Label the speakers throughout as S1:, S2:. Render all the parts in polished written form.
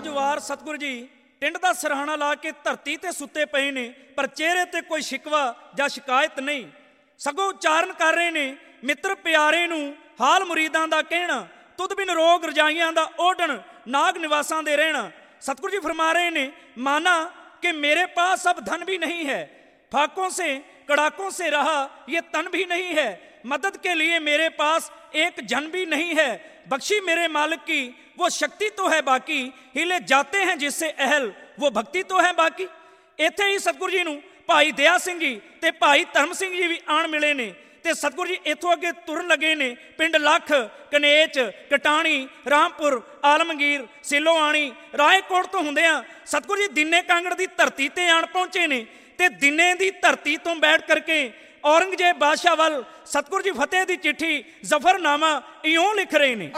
S1: ਵਾਰ ਸਤਿਗੁਰੂ ਜੀ ਟਿੰਡ ਦਾ ਸਿਰਹਾਣਾ ਲਾ ਕੇ ਧਰਤੀ ਤੇ ਸੁੱਤੇ ਪਏ ਨੇ, ਪਰ ਚਿਹਰੇ ਤੇ ਕੋਈ ਸ਼ਿਕਵਾ ਜਾਂ ਸ਼ਿਕਾਇਤ ਨਹੀਂ, ਸਗੋਂ ਉਚਾਰਨ ਕਰ ਰਹੇ ਨੇ ਮਿੱਤਰ ਪਿਆਰੇ ਨੂੰ ਹਾਲ ਮੁਰੀਦਾਂ ਦਾ ਕਹਿਣਾ, ਤੁਧ ਬਿਨ ਰੋਗ ਰਜਾਈਆਂ ਦਾ ਓਢਣ, ਨਾਗ ਨਿਵਾਸਾਂ ਦੇ ਰਹਿਣਾ। सतगुरु जी फरमा रहे ने माना कि मेरे पास अब धन भी नहीं है, फाकों से कड़ाकों से रहा ये तन भी नहीं है, मदद के लिए मेरे पास एक जन भी नहीं है, बख्शी मेरे मालिक की वो शक्ति तो है बाकी, हिले जाते हैं जिससे अहल वो भक्ति तो है बाकी। इत्थे ही सतगुरु जी नूं भाई दया सिंह जी ते भाई धर्म सिंह जी भी आण मिले ने ਤੇ ਸਤਿਗੁਰੂ ਜੀ ਇੱਥੋਂ ਅੱਗੇ ਤੁਰਨ ਲੱਗੇ ਨੇ। ਪਿੰਡ ਲੱਖ, ਕਨੇਚ, ਕਟਾਣੀ, ਰਾਮਪੁਰ, ਆਲਮਗੀਰ, ਸਿਲੋਆਣੀ, ਰਾਏਕੋਟ ਤੋਂ ਹੁੰਦਿਆਂ ਸਤਿਗੁਰੂ ਜੀ ਦੀਨੇ ਕਾਂਗੜ ਦੀ ਧਰਤੀ ਤੇ ਆਣ ਪਹੁੰਚੇ ਨੇ। ਤੇ ਦੀਨੇ ਦੀ ਧਰਤੀ ਤੋਂ ਬੈਠ ਕਰਕੇ ਔਰੰਗਜ਼ੇਬ ਬਾਦਸ਼ਾਹ ਵੱਲ ਸਤਿਗੁਰੂ ਜੀ ਫਤਿਹ ਦੀ ਚਿੱਠੀ ਜ਼ਫਰਨਾਮਾ ਇਉਂ ਲਿਖ ਰਹੇ ਨੇ।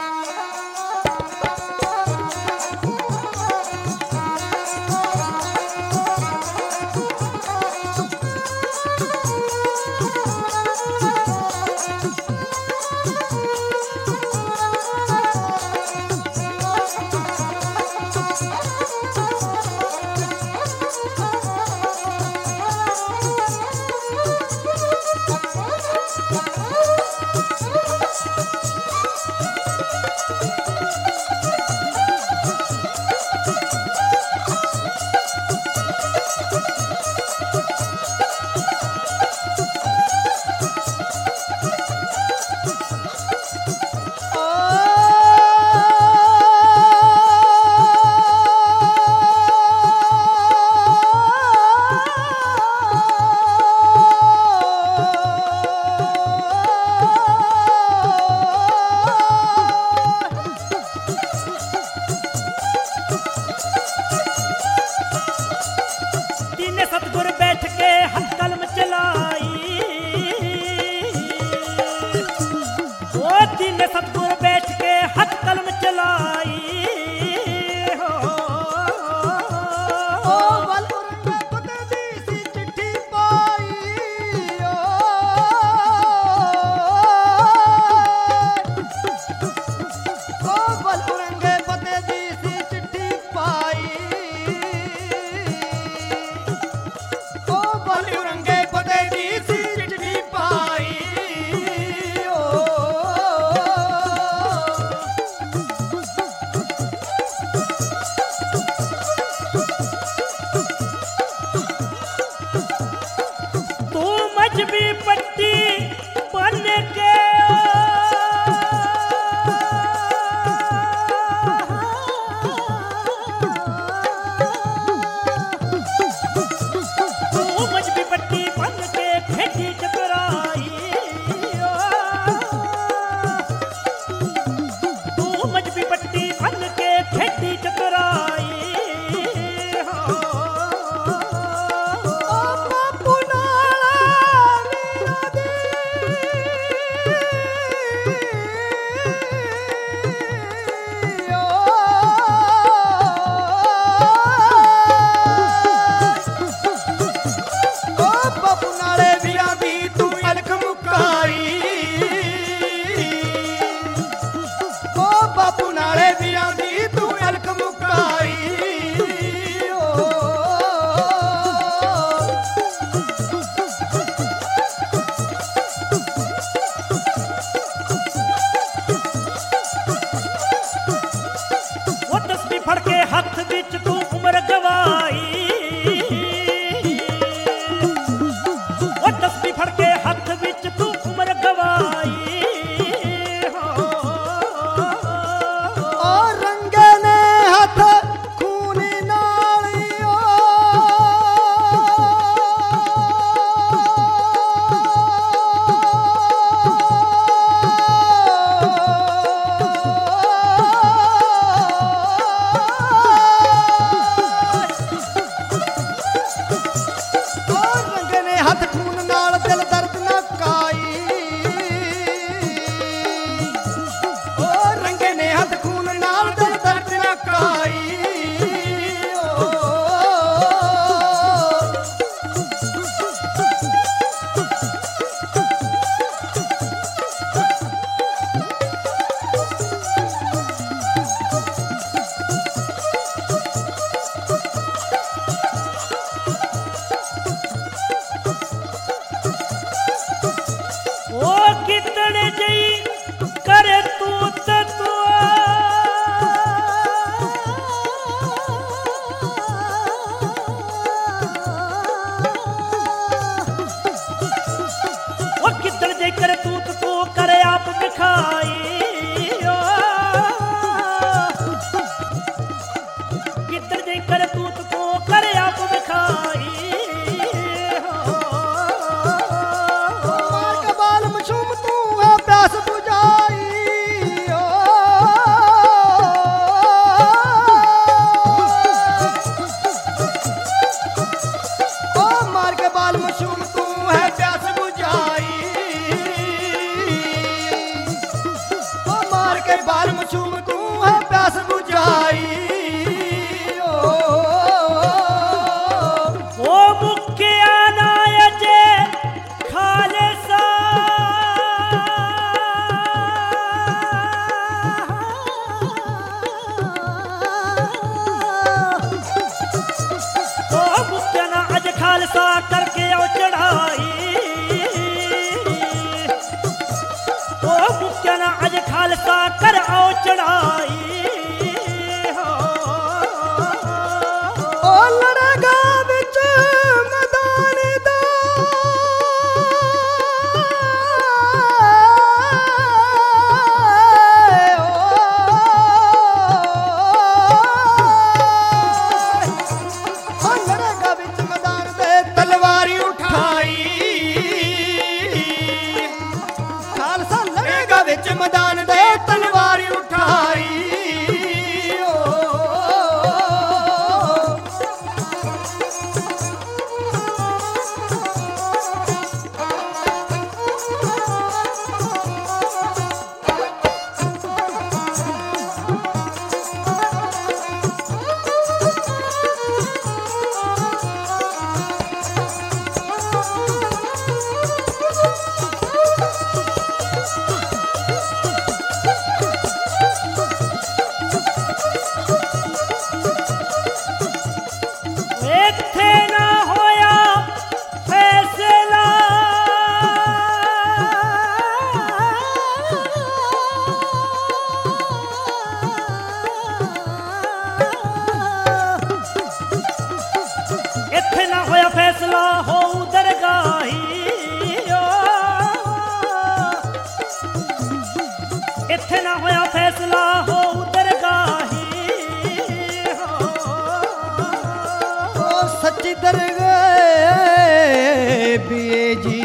S2: दरगाह पिए जी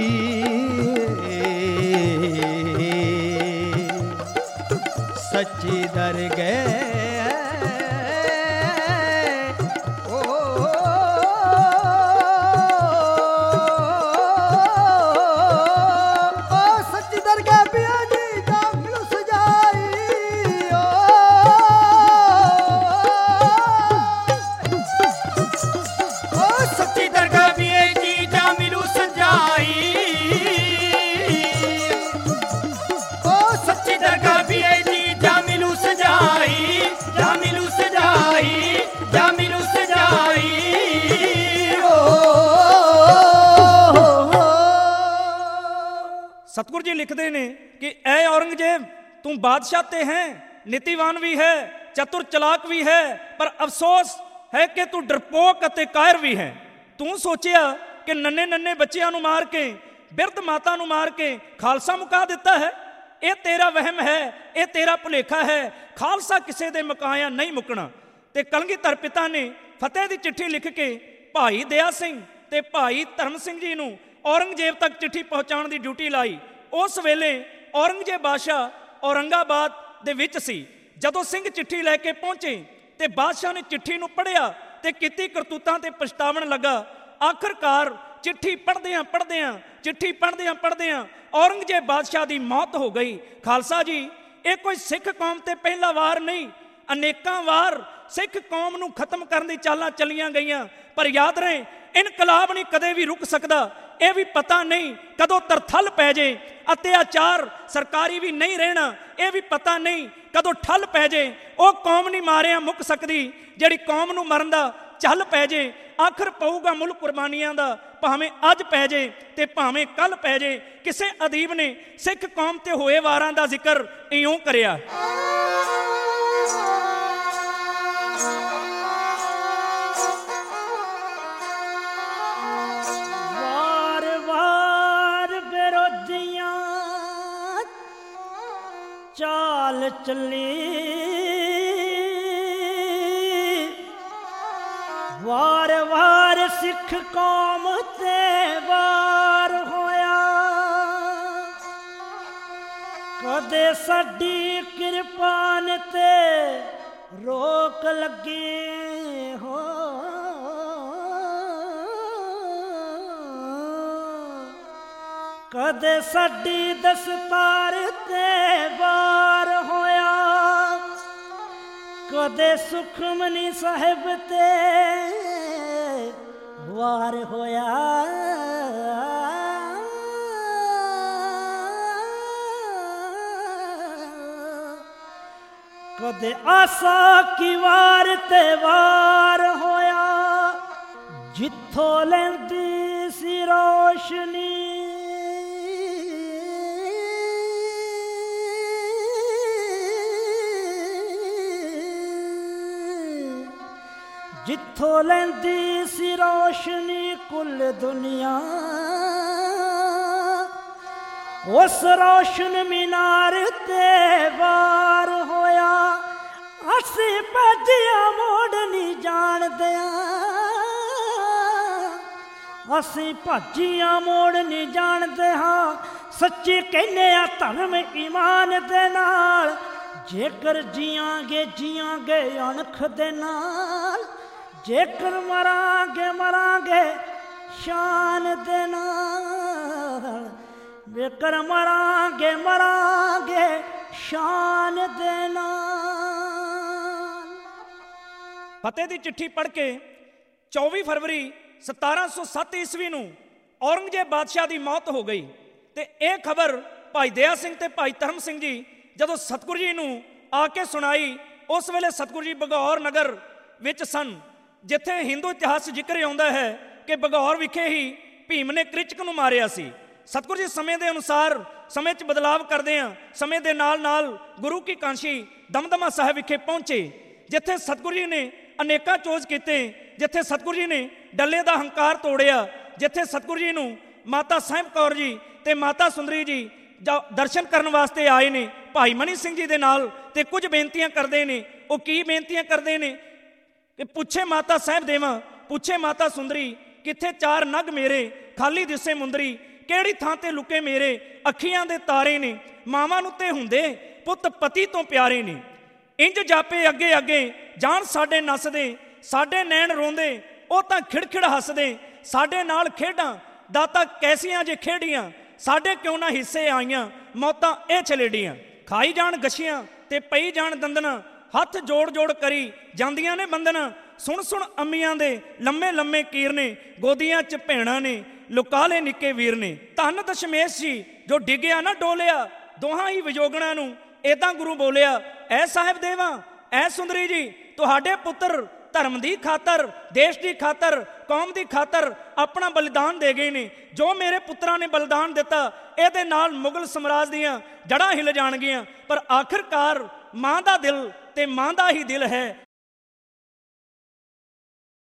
S2: सच्ची दरगाह
S1: सतगुरु जी लिखते हैं कि ऐ औरंगजेब तू बादशाह ते हैं, नीतिवान भी है, चतुर चलाक भी है, पर अफसोस है कि तू डरपोक अते कायर भी है। तू सोचिया कि नन्हे नन्हे बच्चियां नू मार के, बिरध माता नू मार के खालसा मुका दिता है। ये तेरा वहम है, ये तेरा भुलेखा है। खालसा किसी दे मुकाया नहीं मुकना। ते कलगीधर पिता ने फतेह की चिट्ठी लिख के भाई दया सिंह ते भाई धर्म सिंह जी नू औरंगजेब तक चिट्ठी पहुँचाने की ड्यूटी लाई। उस वेले औरंगजेब बादशाह औरंगाबाद दे विच सी। जदों सिंह चिट्ठी लैके पहुंचे ते बादशाह ने चिट्ठी नूं पढ़िया ते कीती करतूतां ते पछतावन लगा। आखिरकार चिट्ठी पढ़दियां पढ़दियां चिट्ठी पढ़दियां पढ़दियां औरंगजेब बादशाह की मौत हो गई। खालसा जी ये कोई सिख कौम ते पहला वार नहीं, अनेकां वार सिख कौम नूं खत्म करने की चालां चलियां गईयां। पर याद रहे इनकलाब नहीं कदे भी रुक सकता। यह भी पता नहीं कदों तरथल पै जे। अत्याचार सरकारी भी नहीं रहना, यह भी पता नहीं कदों ठल पै जे। वह कौम नहीं मारिया मुक सकती जिहड़ी कौम नूं मरन दा झल पै जे। आखिर पऊगा मुल्क कुर्बानियां दा, भावें अज पै जे ते भावें कल पै जे। किसे अदीब ने सिख कौम ते होए वारां दा जिक्र इउं करिया।
S3: चाल चली वार वार सिख कौम ते वार होया। कदे साडी किरपान ते रोक लगी हो। कदे साडी दस्तार ते वार होया। कदे सुखमनी साहिब ते वार होया। कदे आसा की वार ते वार होया। जिथों लैंदी सी रोशनी जिथों लैंदी सी रोशनी कुल दुनिया। उस रोशन मीनार ते वार होया। असी भजिया मोड़ नहीं जानदे, असी भजिया मोड़ नहीं जानदे हाँ। सच्ची कहने आ धर्म ईमान दे नाल। जेकर जियांगे अणख दे नाल। जेकर मरांगे मरांगे शान दे नाल। जेकर मरांगे मरांगे शान दे नाल।
S1: फतेह की चिट्ठी पढ़ के 24 फरवरी 1707 ईस्वी नूं औरंगजेब बादशाह की मौत हो गई। ते यह खबर भाई दया सिंह ते भाई धर्म सिंह जी जदों सतगुरु जी नूं आके सुनाई, उस वेले सतगुरु जी बघौर नगर विच सन, जिथे हिंदू इतिहास जिक्र आउंदा है कि बघौर विखे ही भीम ने कृचक नूं मारिया सी। सतगुरु जी समय के अनुसार समय च बदलाव करदे आ समय के नाल नाल गुरु की कांशी दमदमा साहिब विखे पहुंचे, जिथे सतगुरु जी ने अनेका चोज कीते, जिथे सतगुरु जी ने डल्ले का हंकार तोड़िया, जिथे सतगुरु जी नूं माता साहिब कौर जी ते माता सुंदरी जी दर्शन करने वास्ते आए ने भाई मनी सिंह जी दे नाल। ते कुछ बेनतियां करते हैं। वो की बेनतियां करते हैं कि पुछे माता साहिब देवा, पुछे माता सुंदरी, ਕਿੱਥੇ ਚਾਰ ਨਗ ਮੇਰੇ, ਖਾਲੀ ਦਿਸੇ ਮੁੰਦਰੀ, ਕਿਹੜੀ ਥਾਂ ਤੇ ਲੁਕੇ ਮੇਰੇ ਅੱਖੀਆਂ ਦੇ ਤਾਰੇ ਨੇ, ਮਾਵਾਂ ਨੂੰ ਤੇ ਹੁੰਦੇ ਪੁੱਤ ਪਤੀ ਤੋਂ ਪਿਆਰੇ ਨੇ। ਇੰਜ ਜਾਪੇ ਅੱਗੇ ਅੱਗੇ ਜਾਣ ਸਾਡੇ ਨੱਸਦੇ, ਸਾਡੇ ਨੈਣ ਰੋਂਦੇ ਉਹ ਤਾਂ ਖਿੜਖਿੜ ਹੱਸਦੇ, ਸਾਡੇ ਨਾਲ ਖੇਡਾਂ ਦਾਤਾ ਕੈਸੀਆਂ ਜੇ ਖੇਡੀਆਂ, ਸਾਡੇ ਕਿਉਂ ਨਾ ਹਿੱਸੇ ਆਈਆਂ ਮੌਤਾਂ ਇਹ ਛਲੇਡੀਆਂ। ਖਾਈ ਜਾਣ ਗਛੀਆਂ ਤੇ ਪਈ ਜਾਣ ਦੰਦਣਾ, ਹੱਥ ਜੋੜ ਜੋੜ ਕਰੀ ਜਾਂਦੀਆਂ ਨੇ ਬੰਦਨਾ। ਸੁਣ ਸੁਣ ਅੰਮੀਆਂ ਦੇ ਲੰਮੇ ਲੰਮੇ ਕੀਰ ਨੇ, ਗੋਦੀਆਂ 'ਚ ਭੈਣਾਂ ਨੇ ਲੁਕਾ ਲਏ ਨਿੱਕੇ ਵੀਰ ਨੇ। ਧੰਨ ਦਸ਼ਮੇਸ਼ ਜੀ ਜੋ ਡਿੱਗਿਆ ਨਾ ਡੋਲਿਆ, ਦੋਹਾਂ ਹੀ ਵਿਜੋਗਣਾ ਨੂੰ ਏਦਾਂ ਗੁਰੂ ਬੋਲਿਆ, ਐ ਸਾਹਿਬ ਦੇਵਾ ਐ ਸੁੰਦਰੀ ਜੀ, ਤੁਹਾਡੇ ਪੁੱਤਰ ਧਰਮ ਦੀ ਖਾਤਰ, ਦੇਸ਼ ਦੀ ਖਾਤਰ, ਕੌਮ ਦੀ ਖਾਤਰ ਆਪਣਾ ਬਲੀਦਾਨ ਦੇ ਗਏ ਨੇ। ਜੋ ਮੇਰੇ ਪੁੱਤਰਾਂ ਨੇ ਬਲੀਦਾਨ ਦਿੱਤਾ, ਇਹਦੇ ਨਾਲ ਮੁਗਲ ਸਮਰਾਜ ਦੀਆਂ ਜੜ੍ਹਾਂ ਹਿੱਲ ਜਾਣਗੀਆਂ। ਪਰ ਆਖਿਰਕਾਰ ਮਾਂ ਦਾ ਦਿਲ ਤੇ ਮਾਂ ਦਾ ਹੀ ਦਿਲ ਹੈ,